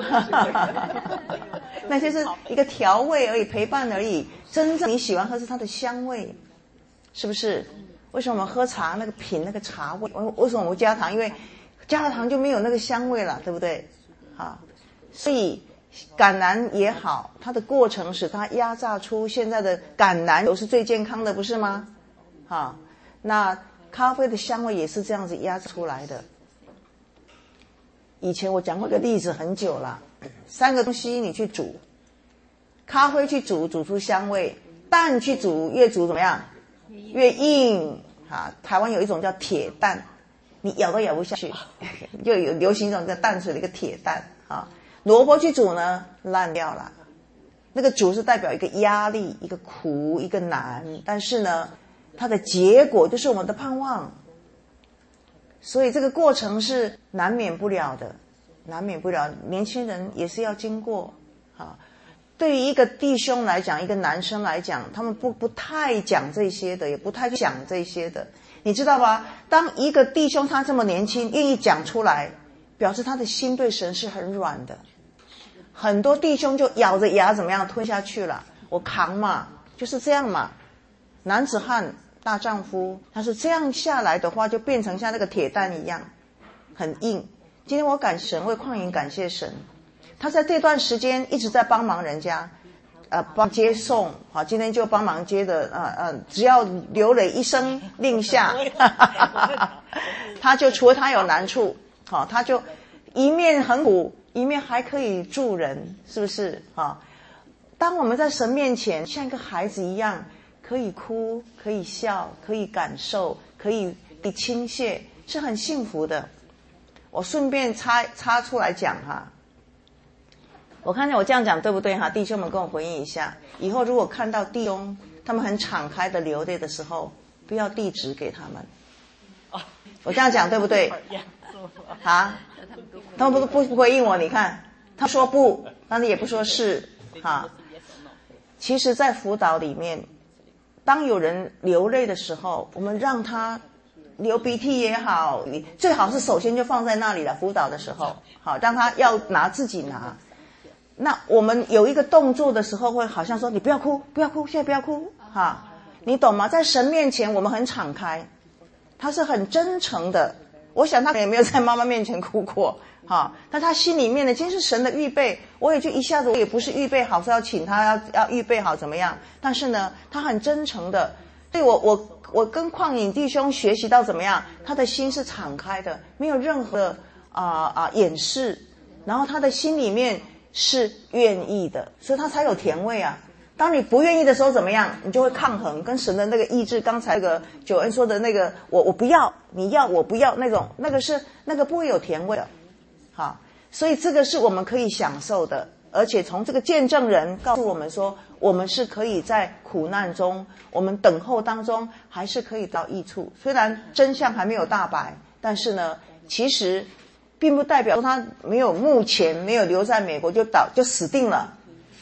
那就是一个调味而已，陪伴而已。真正你喜欢喝是它的香味，是不是？为什么我们喝茶那个品那个茶味？为什么我们加糖？因为加了糖就没有那个香味了，对不对？好，所以橄榄也好，它的过程使它压榨出现在的橄榄油是最健康的，不是吗？好，那咖啡的香味也是这样子压榨出来的。以前我讲过一个例子，很久了，三个东西你去煮，咖啡去煮煮出香味，蛋去煮越煮怎么样？越硬啊！台湾有一种叫铁蛋，你咬都咬不下去，就有流行一种叫淡水的一个铁蛋啊。萝卜去煮呢，烂掉了。那个煮是代表一个压力、一个苦、一个难，但是呢，它的结果就是我们的盼望。所以这个过程是难免不了的，难免不了。年轻人也是要经过啊。对于一个弟兄来讲，一个男生来讲，他们不不太讲这些的，也不太讲这些的，你知道吧？当一个弟兄他这么年轻，愿意讲出来，表示他的心对神是很软的。很多弟兄就咬着牙怎么样吞下去了，我扛嘛，就是这样嘛。男子汉大丈夫，他是这样下来的话，就变成像那个铁蛋一样，很硬。今天我感神，为邝颖感谢神。他在这段时间一直在帮忙人家，呃，帮接送，好，今天就帮忙接的，呃呃，只要刘磊一声令下，他就除了他有难处，好，他就一面很苦，一面还可以助人，是不是？好，当我们在神面前像一个孩子一样，可以哭，可以笑，可以感受，可以倾泻，是很幸福的。我顺便插插出来讲哈。我看见我这样讲对不对哈？弟兄们跟我回应一下。以后如果看到弟兄他们很敞开的流泪的时候，不要递纸给他们。我这样讲对不对？啊？他们不不不回应我，你看，他说不，但是也不说是哈。其实，在辅导里面，当有人流泪的时候，我们让他流鼻涕也好，最好是首先就放在那里了。辅导的时候，好，让他要拿自己拿。那我们有一个动作的时候，会好像说你不要哭，不要哭，现在不要哭，哈，你懂吗？在神面前，我们很敞开，他是很真诚的。我想他也没有在妈妈面前哭过，哈，但他心里面呢，今天是神的预备，我也就一下子我也不是预备好说要请他要要预备好怎么样，但是呢，他很真诚的。对我我我跟邝颖弟兄学习到怎么样，他的心是敞开的，没有任何的啊啊掩饰，然后他的心里面是愿意的，所以他才有甜味啊。当你不愿意的时候怎么样，你就会抗衡，跟神的那个意志，刚才那个九恩说的那个我我不要，你要我不要，那种那个是那个不会有甜味的。好，所以这个是我们可以享受的，而且从这个见证人告诉我们说，我们是可以在苦难中，我们等候当中还是可以得到益处。虽然真相还没有大白，但是呢，其实并不代表说他没有目前没有留在美国就倒就死定了。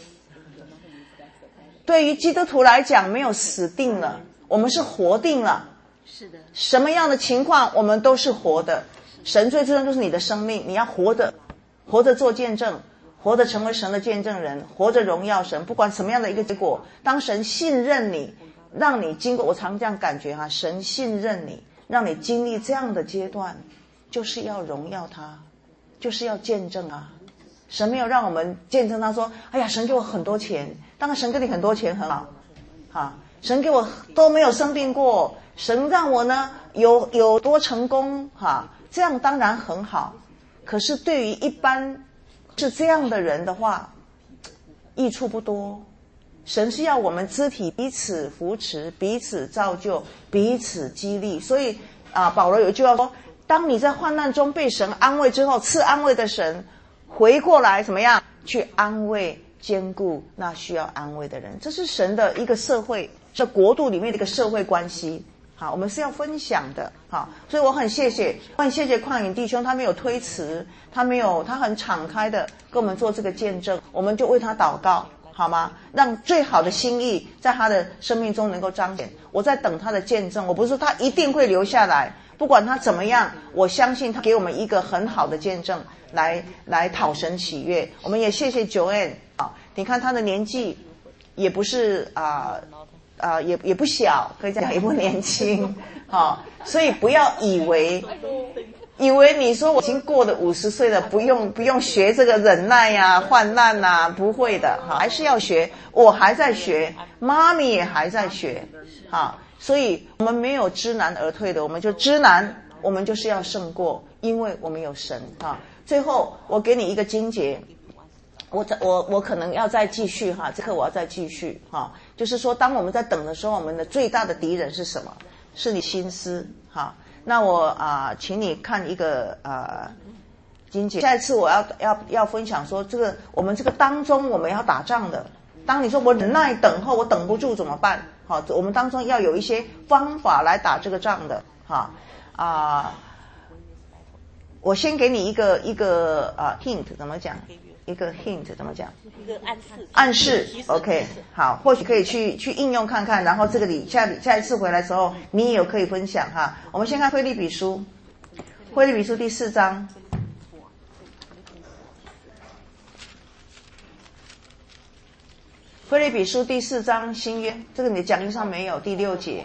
对于基督徒来讲，没有死定了，我们是活定了。 是的， 什么样的情况我们都是活的。神最重要就是你的生命，你要活着，活着做见证， 活着成为神的见证人，活着荣耀神，不管什么样的一个结果，当神信任你，让你经过，我常这样感觉哈，神信任你，让你经历这样的阶段，就是要荣耀他，就是要见证啊。神没有让我们见证他说，哎呀，神给我很多钱，当然神给你很多钱很好，哈，神给我都没有生病过，神让我呢有有多成功，哈，这样当然很好。可是对于一般是这样的人的话，益处不多。神是要我们肢体彼此扶持，彼此造就，彼此激励。所以啊，保罗有一句话说，当你在患难中被神安慰之后，赐安慰的神回过来怎么样去安慰兼顾那需要安慰的人。这是神的一个社会，这国度里面的一个社会关系。好，我们是要分享的。好，所以我很谢谢，我很谢谢旷影弟兄，他没有推辞，他没有，他很敞开的跟我们做这个见证，我们就为他祷告，好吗？让最好的心意在他的生命中能够彰显。我在等他的见证，我不是说他一定会留下来，不管他怎么样，我相信他给我们一个很好的见证，来来讨神喜悦。我们也谢谢 Joanne 啊，你看他的年纪也不是啊。呃啊、呃，也也不小，可以讲也不年轻，好、哦，所以不要以为，以为你说我已经过了五十岁了，不用不用学这个忍耐呀、啊、患难呐、啊，不会的，哈，还是要学。我还在学，妈咪也还在学，哈，所以我们没有知难而退的，我们就知难，我们就是要胜过，因为我们有神，哈。最后，我给你一个经节。我我我可能要再继续哈，这课我要再继续哈。就是说，当我们在等的时候，我们的最大的敌人是什么？是你心思哈。那我啊、呃，请你看一个啊经节。下一次我要要要分享说，这个我们这个当中我们要打仗的。当你说我忍耐等候，我等不住怎么办？好，我们当中要有一些方法来打这个仗的哈啊、呃。我先给你一个一个啊、呃、hint， 怎么讲？一个 hint 怎么讲？ 一个暗示。 暗示 ，OK， 好，或许可以去去应用看看，然后这个里下下一次回来的时候，你也有可以分享哈。我们先看腓立比书，腓立比书第四章，腓立比书第四章新约，这个你的讲义上没有，第六节。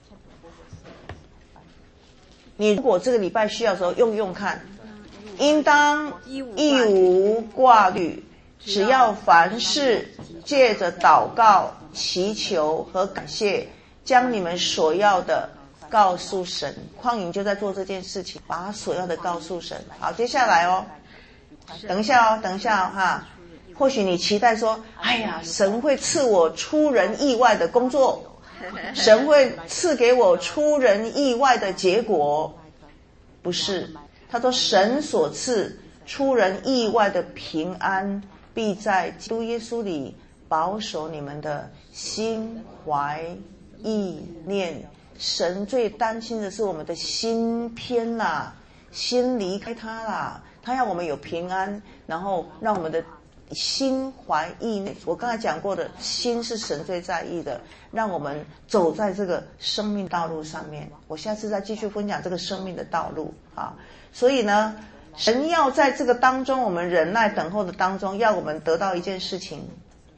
你如果这个礼拜需要的时候用用看。应当一无挂虑，只要凡事借着祷告、祈求和感谢，将你们所要的告诉神。旷影就在做这件事情，把他所要的告诉神。好，接下来哦，等一下哦，等一下哦哈。或许你期待说，哎呀，神会赐我出人意外的工作，神会赐给我出人意外的结果，不是。他说神所赐出人意外的平安，必在基督耶稣里保守你们的心怀意念。神最担心的是我们的心偏啦，心离开他啦，他要我们有平安，然后让我们的心怀意念。我刚才讲过的，心是神最在意的，让我们走在这个生命道路上面。我下次再继续分享这个生命的道路啊。所以呢，神要在这个当中，我们忍耐等候的当中，要我们得到一件事情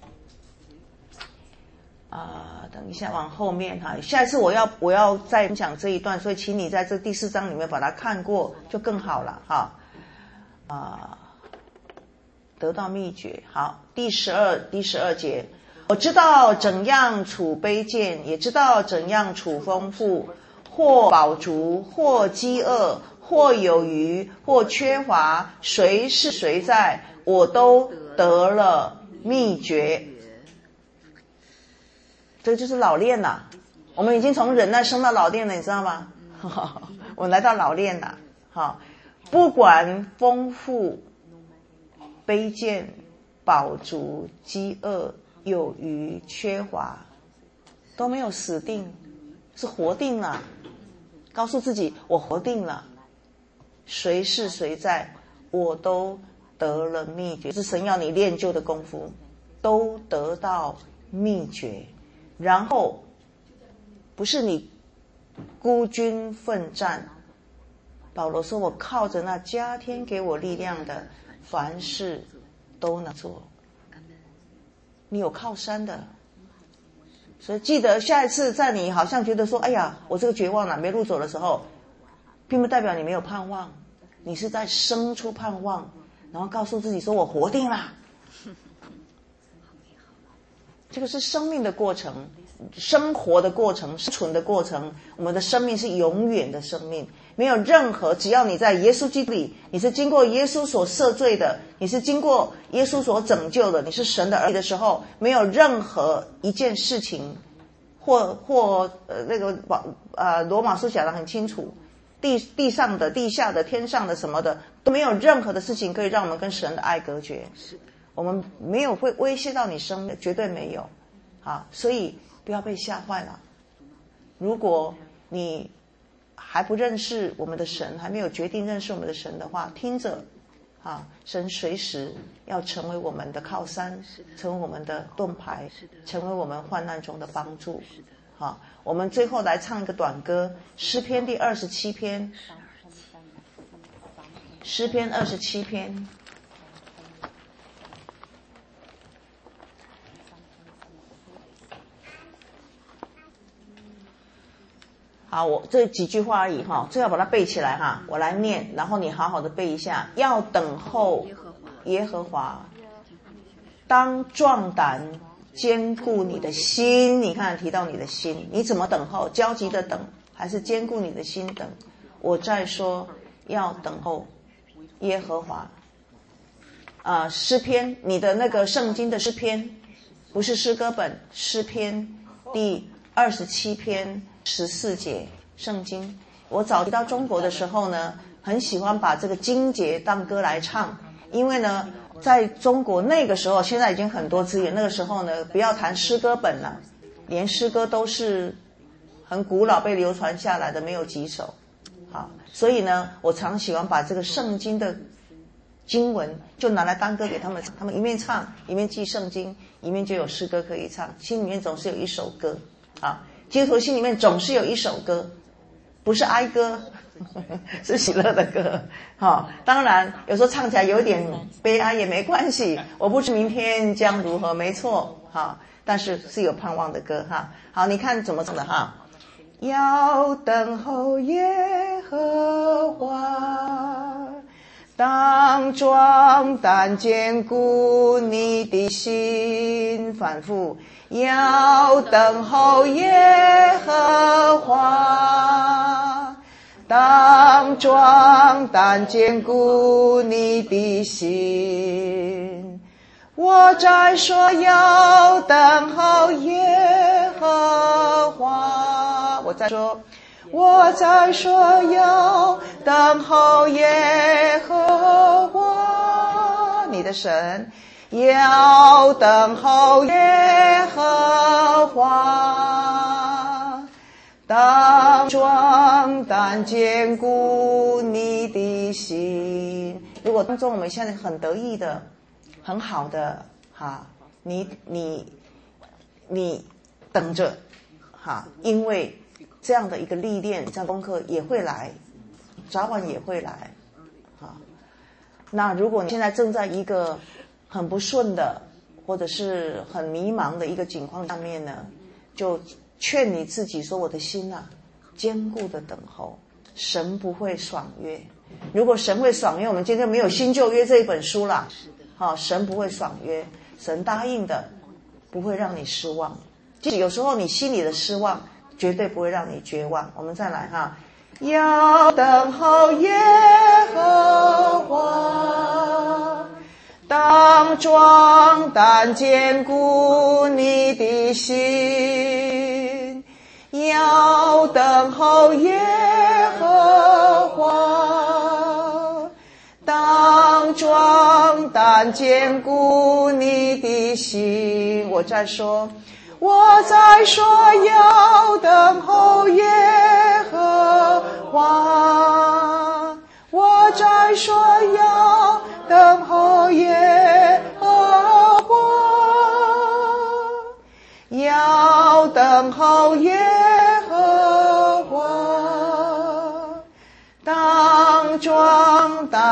啊、呃。等一下往后面哈，下一次我要我要再分享这一段，所以请你在这第四章里面把它看过就更好了哈啊、呃。得到秘诀，好，第十二第十二节，我知道怎样处卑贱，也知道怎样处丰富，或饱足，或饥饿，或有余，或缺乏，谁是谁在，我都得了秘诀。这就是老练啦，我们已经从忍耐升到老练了，你知道吗？我们来到老练了，好，不管丰富、卑贱、饱足、饥饿、有余、缺乏，都没有死定，是活定了。告诉自己，我活定了，谁是谁在，我都得了秘诀。是神要你练就的功夫，都得到秘诀。然后不是你孤军奋战，保罗说，我靠着那加添给我力量的，凡事都能做。你有靠山的，所以记得下一次在你好像觉得说，哎呀，我这个绝望了，没路走的时候，并不代表你没有盼望，你是在生出盼望，然后告诉自己说，我活定了。这个是生命的过程，生活的过程，生存的过程。我们的生命是永远的生命，没有任何，只要你在耶稣基督里，你是经过耶稣所赦罪的，你是经过耶稣所拯救的，你是神的儿女的时候，没有任何一件事情，或或呃那个呃罗马书讲得很清楚，地地上的、地下的、天上的什么的，都没有任何的事情可以让我们跟神的爱隔绝。是的。我们没有会威胁到你生命，绝对没有。好，所以不要被吓坏了。如果你还不认识我们的神，还没有决定认识我们的神的话，听着，啊，神随时要成为我们的靠山，成为我们的盾牌，成为我们患难中的帮助。好，我们最后来唱一个短歌，诗篇第二十七篇，诗篇二十七篇。好，我这几句话而已哈，最好把它背起来哈，我来念，然后你好好的背一下。要等候耶和华，当壮胆，坚固你的心。你看提到你的心，你怎么等候？焦急的等，还是坚固你的心等？我再说，要等候耶和华。啊、呃，诗篇，你的那个圣经的诗篇，不是诗歌本，诗篇第二十七篇。十四节圣经，我早到中国的时候呢，很喜欢把这个经节当歌来唱，因为呢，在中国那个时候，现在已经很多资源，那个时候呢，不要谈诗歌本了，连诗歌都是很古老被流传下来的，没有几首。好，所以呢，我常喜欢把这个圣经的经文就拿来当歌给他们，他们一面唱一面记圣经，一面就有诗歌可以唱，心里面总是有一首歌啊。基督徒心里面总是有一首歌，不是哀歌，是喜乐的歌。好，当然有时候唱起来有点悲哀也没关系，我不知明天将如何，没错。好，但是是有盼望的歌哈。好，你看怎么唱的哈？要等候耶和华，当壮胆，坚固你的心。反复。要等候耶和华，当壮胆，坚固你的心。我再说，要等候耶和华。我再说，我再说，要等候耶和华，你的神。要等候耶和华，当壮胆，坚固你的心。如果当中我们现在很得意的、很好的哈，你你你等着哈，因为这样的一个历练，这样功课也会来，早晚也会来哈。那如果你现在正在一个很不顺的，或者是很迷茫的一个境况上面呢，就劝你自己说，我的心啊，坚固的等候，神不会爽约。如果神会爽约，我们今天没有新旧约这一本书啦。好、哦，神不会爽约，神答应的不会让你失望。即使有时候你心里的失望，绝对不会让你绝望。我们再来哈，要等候耶和华，当壮胆，坚固你的心。要等候耶和华，当壮胆，坚固你的心。我再说，我再说，要等候耶和华。我再说，要等候耶和华，要等候耶和华，当壮胆，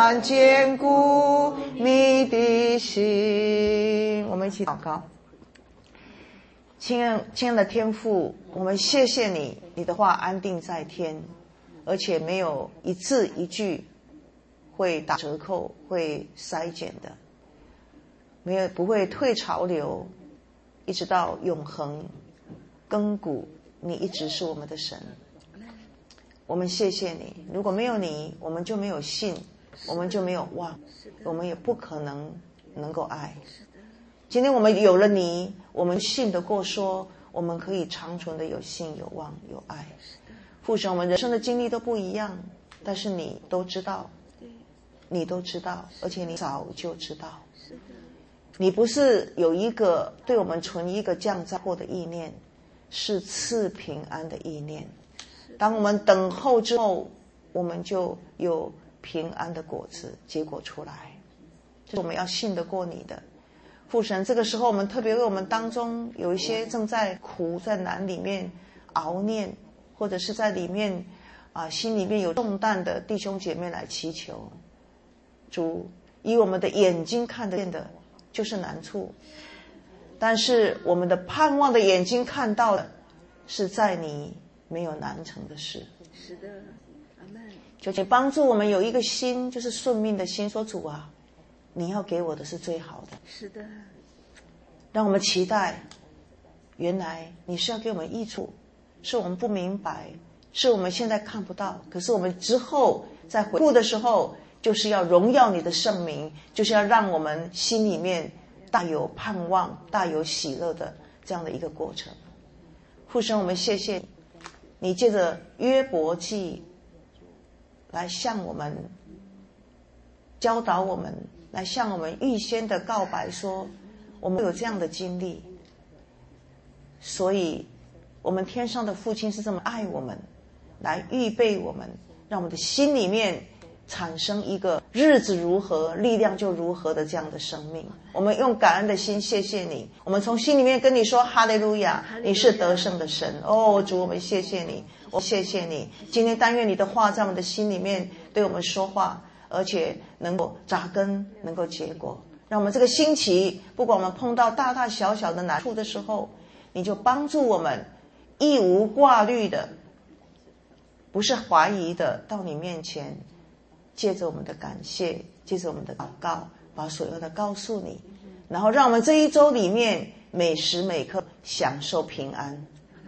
然坚固你的心。我们一起祷告。亲爱亲爱的天父，我们谢谢你，你的话安定在天，而且没有一字一句会打折扣，会筛减的，没有不会退潮流，一直到永恒亘古，你一直是我们的神。我们谢谢你，如果没有你，我们就没有信，我们就没有望，我们也不可能能够爱。今天我们有了你，我们信得过说，我们可以长存的有信有望有爱。父神，我们人生的经历都不一样，但是你都知道，你都知道，而且你早就知道。你不是有一个对我们存一个降灾祸的意念，是赐平安的意念。当我们等候之后，我们就有平安的果子结果出来，这是我们要信得过你的。父神，这个时候我们特别为我们当中有一些正在苦在难里面熬念，或者是在里面啊心里面有重担的弟兄姐妹来祈求。主，以我们的眼睛看得见的就是难处，但是我们的盼望的眼睛看到的是在你没有难成的事。 是的，阿们。 求请帮助我们有一个心，就是顺命的心，说主啊，你要给我的是最好的。 是的， 让我们期待，原来你是要给我们益处，是我们不明白，是我们现在看不到，可是我们之后在回顾的时候，就是要荣耀你的圣名，就是要让我们心里面大有盼望，大有喜乐的这样的一个过程。父神，我们谢谢你，你借着约伯记来向我们教导我们，来向我们预先的告白说，我们有这样的经历，所以我们天上的父亲是这么爱我们，来预备我们，让我们的心里面产生一个日子如何力量就如何的这样的生命。我们用感恩的心谢谢你，我们从心里面跟你说哈利路亚，你是得胜的神。哦主，我们谢谢你，我谢谢你，今天但愿你的话在我们的心里面对我们说话，而且能够扎根，能够结果。让我们这个星期，不管我们碰到大大小小的难处的时候，你就帮助我们一无挂虑的，不是怀疑的，到你面前，借着我们的感谢，借着我们的祷告，把所有的告诉你，然后让我们这一周里面每时每刻享受平安，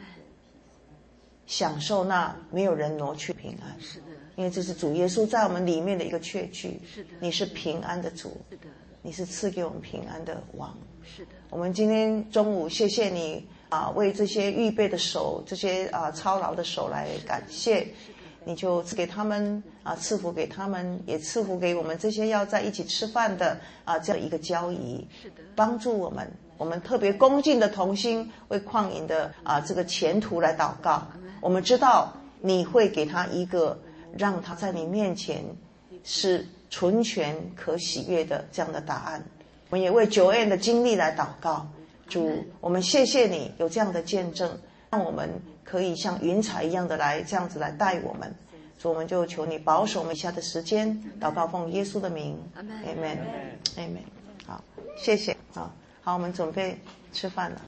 享受那没有人挪去平安。 是的， 因为这是主耶稣在我们里面的一个确据。 是的， 你是平安的主。 是的， 你是赐给我们平安的王。 是的， 我们今天中午谢谢你啊，为这些预备的手，这些啊操劳的手来感谢。你就赐给他们啊，赐福给他们，也赐福给我们这些要在一起吃饭的啊这样一个交谊。 是的， 帮助我们，我们特别恭敬的同心为旷野的啊这个前途来祷告。我们知道你会给他一个让他在你面前是纯全可喜悦的这样的答案。我们也为九恩的经历来祷告。主，我们谢谢你有这样的见证，让我们可以像云彩一样的来这样子来带我们。所以我们就求你保守我们以下的时间，祷告奉耶稣的名 Amen Amen。 好，谢谢。好，好，我们准备吃饭了。